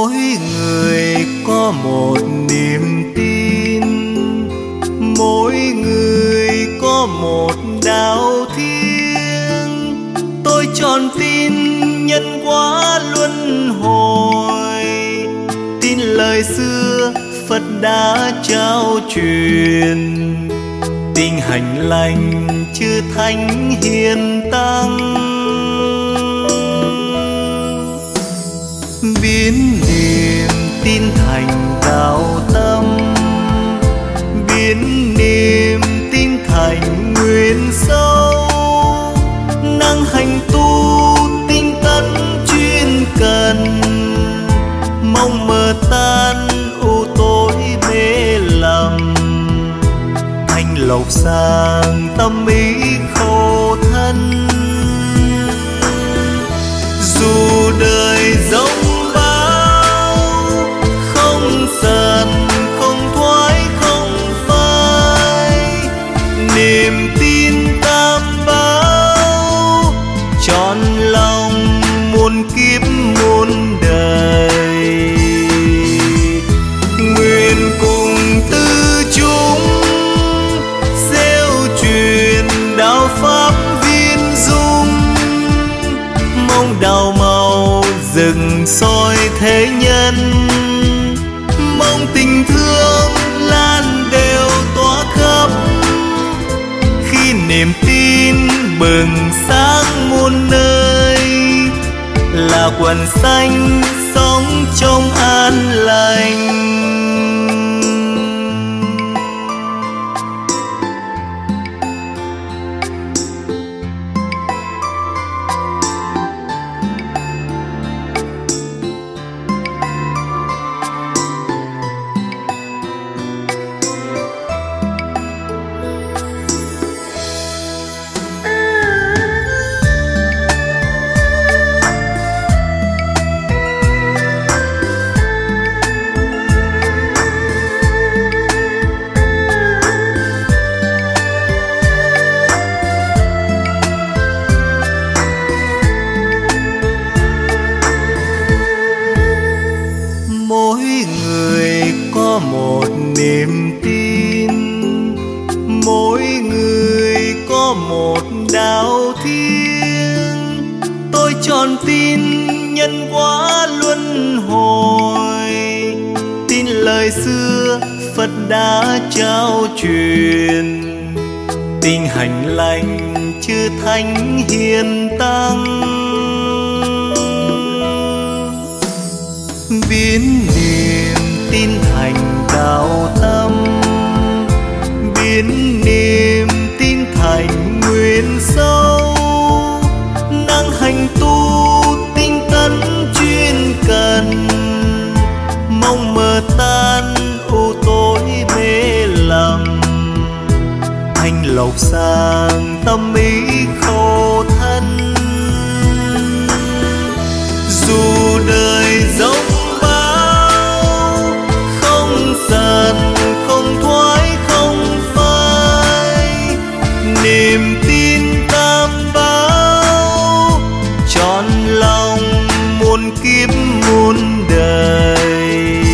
Mỗi người có một niềm tin, mỗi người có một đạo thiêng. Tôi chọn tin nhân quả luân hồi, tin lời xưa Phật đã trao truyền, tin hành lành chư thánh hiền tăng. Biến niềm tin thành đạo tâm, biến niềm tin thành nguyện sâu. Năng hành tu tinh tấn chuyên cần, mong mờ tan u tối mê lầm. Thanh lộc sang tâm ý khổ thân, dù đời dông bão không dần không thoái không phai. Niềm tin tam bảo trọn lòng muôn kiếp muôn đời. Nguyện cùng tư chúng gieo truyền đạo pháp viên dung, mong đào màu rừng soi thế nhân. Mong tình thương lan đều tỏa khắp, khi niềm tin bừng sáng muôn nơi. Là quần xanh sống trong an lành. Mỗi người có một niềm tin, mỗi người có một đạo thiêng. Tôi chọn tin nhân quả luân hồi, tin lời xưa Phật đã trao truyền, tin hành lành chư thánh hiền tăng. Biến niềm tin thành đạo tâm, biến niềm tin thành nguyện sâu. Năng hành tu tinh tấn chuyên cần, mong mờ tan u tối mê lầm. Thanh lộc sang tâm ý khổ thân, dù đời dông dần không thoái không phai. Niềm tin tam bảo trọn lòng muôn kiếp muôn đời.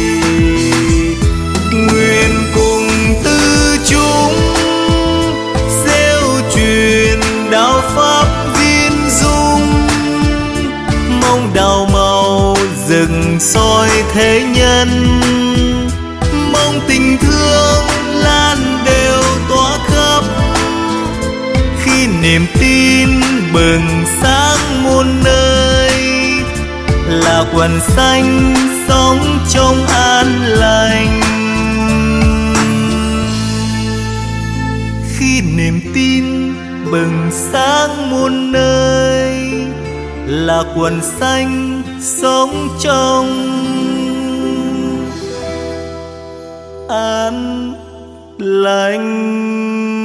Nguyện cùng tư chúng gieo truyền đạo pháp viên dung, mong đào màu rừng soi thế nhân. Mong tình thương lan đều tỏa khắp, khi niềm tin bừng sáng muôn nơi. Là quần xanh sống trong an lành, khi niềm tin bừng sáng muôn nơi. Là quần xanh sống trong an lành.